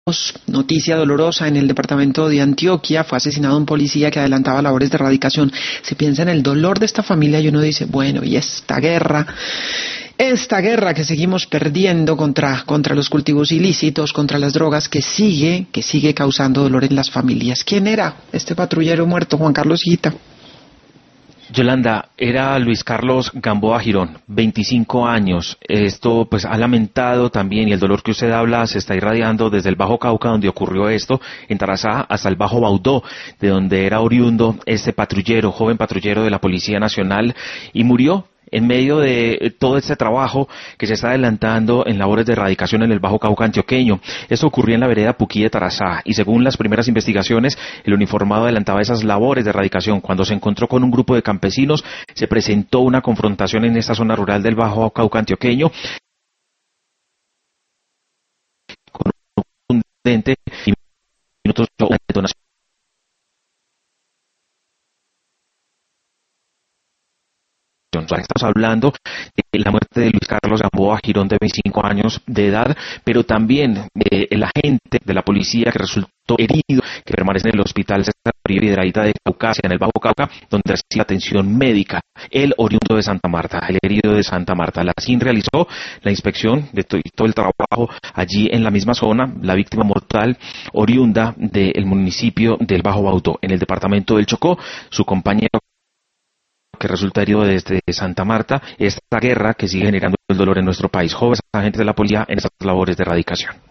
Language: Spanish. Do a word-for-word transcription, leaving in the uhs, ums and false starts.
Noticia dolorosa: en el departamento de Antioquia fue asesinado un policía que adelantaba labores de erradicación. Se piensa en el dolor de esta familia y uno dice, bueno, y esta guerra, esta guerra que seguimos perdiendo contra, contra los cultivos ilícitos, contra las drogas, que sigue, que sigue causando dolor en las familias. ¿Quién era este patrullero muerto, Juan Carlos Higuita? Yolanda, era Luis Carlos Gamboa Girón, veinticinco años. Esto pues ha lamentado también, y el dolor que usted habla se está irradiando desde el Bajo Cauca, donde ocurrió esto, en Tarazá, hasta el Bajo Baudó, de donde era oriundo este patrullero, joven patrullero de la Policía Nacional, y murió en medio de todo este trabajo que se está adelantando en labores de erradicación en el Bajo Cauca antioqueño. Esto ocurrió en la vereda Puquí de Tarazá, y según las primeras investigaciones, el uniformado adelantaba esas labores de erradicación. Cuando se encontró con un grupo de campesinos, se presentó una confrontación en esta zona rural del Bajo Cauca antioqueño, con un contundente y minutos de detonación. Estamos hablando de la muerte de Luis Carlos Gamboa Girón, de veinticinco años de edad, pero también eh, el agente de la policía que resultó herido, que permanece en el hospital César Uribe Piedrahíta de Caucasia, en el Bajo Cauca, donde recibe atención médica. El oriundo de Santa Marta, el herido de Santa Marta. La S I N realizó la inspección de to todo el trabajo allí en la misma zona. La víctima mortal, oriunda del municipio del Bajo Baudó, en el departamento del Chocó. Su compañero, que resulta herido desde Santa Marta. Esta guerra que sigue generando el dolor en nuestro país. Jóvenes agentes de la policía en estas labores de erradicación.